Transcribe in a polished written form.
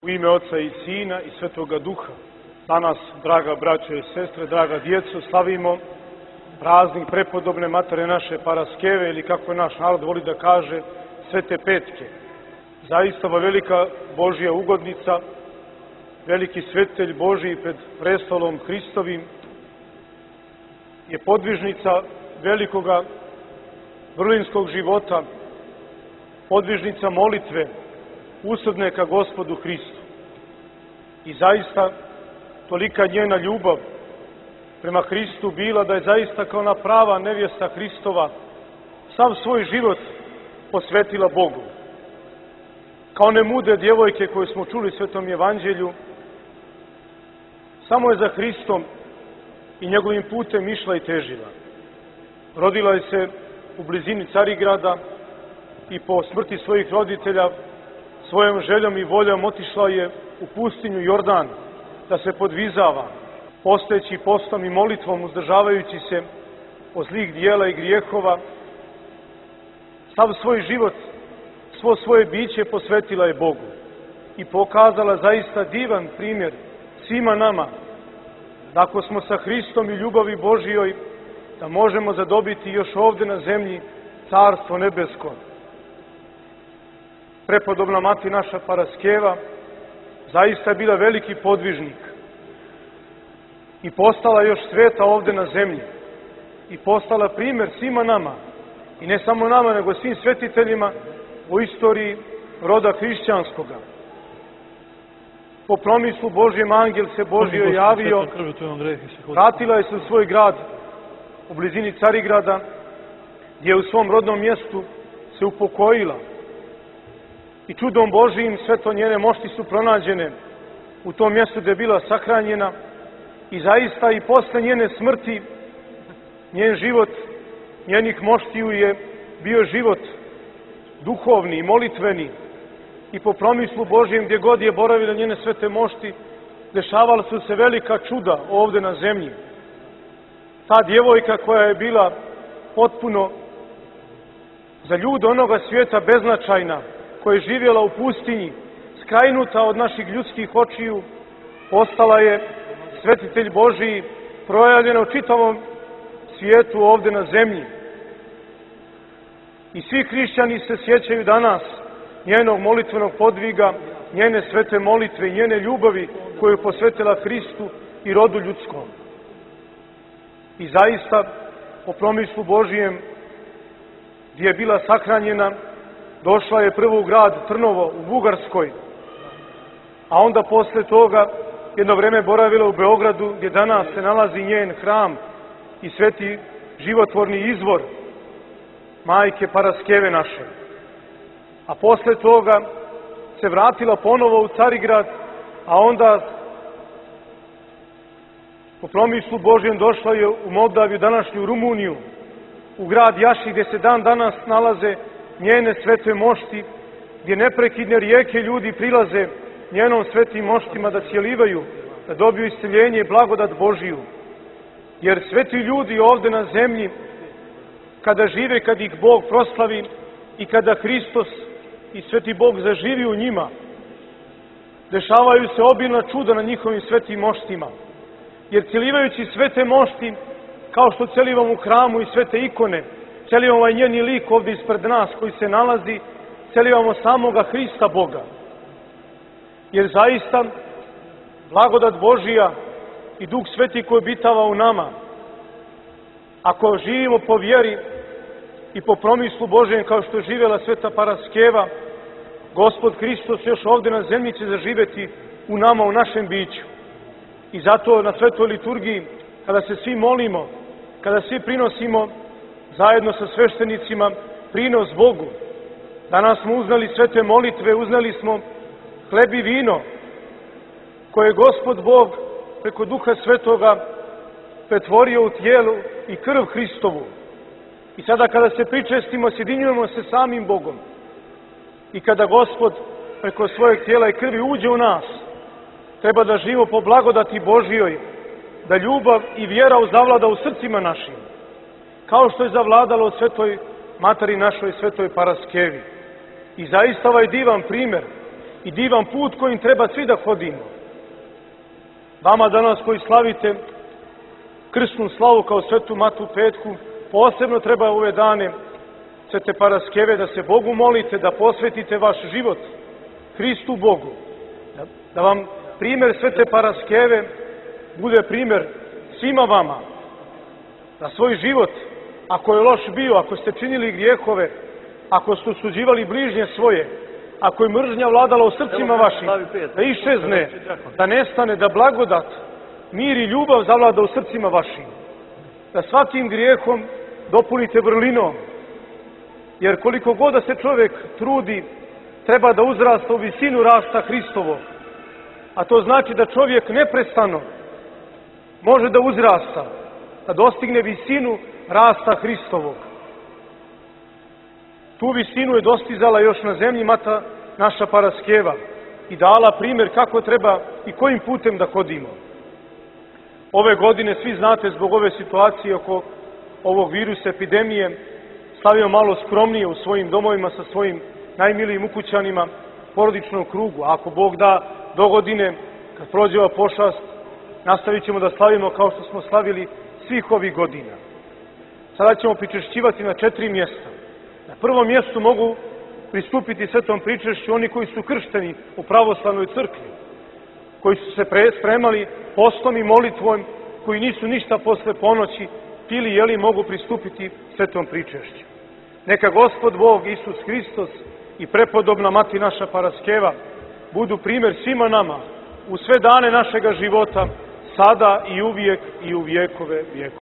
U ime Oca i Sina i Svetoga Duha. Danas, draga braćo i sestre, draga djeco, slavimo praznik prepodobne Matere naše Paraskeve, ili kako naš narod voli da kaže, Svete Petke. Zaista ova velika Božja ugodnica, veliki svetitelj Božji pred prestolom Hristovim, je podvižnica velikoga vrlinskog života, podvižnica molitve, usrdne ka Gospodu Hristu. I zaista tolika njena ljubav prema Hristu bila da je zaista kao ona prava nevjesta Hristova sav svoj život posvetila Bogu. Kao one mudre djevojke koje smo čuli u Svetom Evanđelju, samo je za Hristom i njegovim putem išla i težila. Rodila je se u blizini Carigrada i po smrti svojih roditelja svojom željom i voljom otišla je u pustinju Jordan da se podvizava, posteći postom i molitvom, uzdržavajući se od zlih dijela i grijehova. Sav svoj život, svo svoje biće posvetila je Bogu i pokazala zaista divan primjer svima nama da ako smo sa Hristom i ljubavi Božijoj, da možemo zadobiti još ovdje na zemlji Carstvo nebesko. Prepodobna mati naša Paraskeva zaista je bila veliki podvižnik i postala još sveta ovdje na zemlji i postala primjer svima nama i ne samo nama nego svim svetiteljima u istoriji roda hrišćanskoga. Po promislu Božjem angel se Božio javio, vratila je se u svoj grad u blizini Carigrada, gdje u svom rodnom mjestu se upokojila. I čudom Božijim sve to njene mošti su pronađene u tom mjestu gdje je bila sahranjena i zaista i posle njene smrti njen život, njenih moštiju je bio život duhovni i molitveni i po promislu Božijem gdje god je boravila njene svete mošti dešavala su se velika čuda ovdje na zemlji. Ta djevojka koja je bila potpuno za ljude onoga svijeta beznačajna, koja je živjela u pustinji, skrajnuta od naših ljudskih očiju, postala je svetitelj Božiji, projavljena u čitavom svijetu ovdje na zemlji. I svi hrišćani se sjećaju danas njenog molitvenog podviga, njene svete molitve i njene ljubavi koju je posvetila Hristu i rodu ljudskom. I zaista, po promislu Božijem, gdje je bila sahranjena, došla je prvo u grad Trnovo u Bugarskoj, a onda posle toga jedno vreme boravila u Beogradu, gdje danas se nalazi njen hram i sveti životvorni izvor majke Paraskeve naše. A posle toga se vratila ponovo u Carigrad, a onda po promislu Božjem došla je u Moldaviju, današnju Rumuniju, u grad Jaši, gdje se dan danas nalaze njene svete mošti, gdje neprekidne rijeke ljudi prilaze njenom svetim moštima da cijelivaju, da dobiju isceljenje i blagodat Božiju. Jer sveti ljudi ovdje na zemlji, kada žive, kad ih Bog proslavi i kada Hristos i sveti Bog zaživi u njima, dešavaju se obilna čuda na njihovim svetim moštima. Jer cjelivajući svete mošti, kao što cjelivamo u hramu i svete ikone, cjelivamo ovaj njeni lik ovdje ispred nas koji se nalazi, cjelivamo samoga Hrista Boga. Jer zaista blagodat Božija i Duh Sveti koji obitava u nama, ako živimo po vjeri i po promislu Božijem kao što je živjela sveta Paraskeva, Gospod Hristos još ovdje na zemlji će zaživjeti u nama, u našem biću. I zato na svetoj liturgiji, kada se svi molimo, kada svi prinosimo zajedno sa sveštenicima prinos Bogu, danas smo uznali svete molitve, uznali smo hleb i vino koje je Gospod Bog preko Duha Svetoga pretvorio u tijelo i krv Hristovu. I sada kada se pričestimo, sjedinjujemo se samim Bogom. I kada Gospod preko svojeg tijela i krvi uđe u nas, treba da živimo po blagodati Božijoj, da ljubav i vjera zavlada u srcima našim, kao što je zavladalo u svetoj Materi našoj, svetoj Paraskevi. I zaista ovaj divan primjer i divan put kojim treba svi da hodimo. Vama danas koji slavite krsnu slavu kao Svetu Matu Petku, posebno treba ove dane Svete Paraskeve da se Bogu molite, da posvetite vaš život Hristu Bogu. Da vam primjer Svete Paraskeve bude primjer svima vama. Da svoj život, ako je loš bio, ako ste činili grijehove, ako ste osuđivali bližnje svoje, ako je mržnja vladala u srcima vašim, da iščezne, da nestane, da blagodat, mir i ljubav zavlada u srcima vašim. Da svakim grijehom dopunite vrlinom, jer koliko god da se čovjek trudi, treba da uzrasta u visinu rasta Hristovog. A to znači da čovjek neprestano može da uzrasta, da dostigne visinu rasta Hristovog. Tu visinu je dostizala još na zemlji Mata naša Paraskeva i dala primjer kako treba i kojim putem da hodimo. Ove godine, svi znate, zbog ove situacije oko ovog virusa, epidemije, slavimo malo skromnije u svojim domovima sa svojim najmilijim ukućanima, porodičnom krugu. A ako Bog da, do godine, kad prođe ova pošast, nastavit ćemo da slavimo kao što smo slavili svih ovih godina. Sada ćemo pričešćivati na 4 mjesta. Na prvom mjestu mogu pristupiti svetom pričešću oni koji su kršteni u pravoslavnoj crkvi, koji su se spremali postom i molitvom, koji nisu ništa posle ponoći pili, jeli, mogu pristupiti svetom pričešću. Neka Gospod Bog, Isus Hristos i prepodobna Mati naša Paraskeva budu primjer svima nama u sve dane našega života, sada i uvijek i u vjekove vjekova.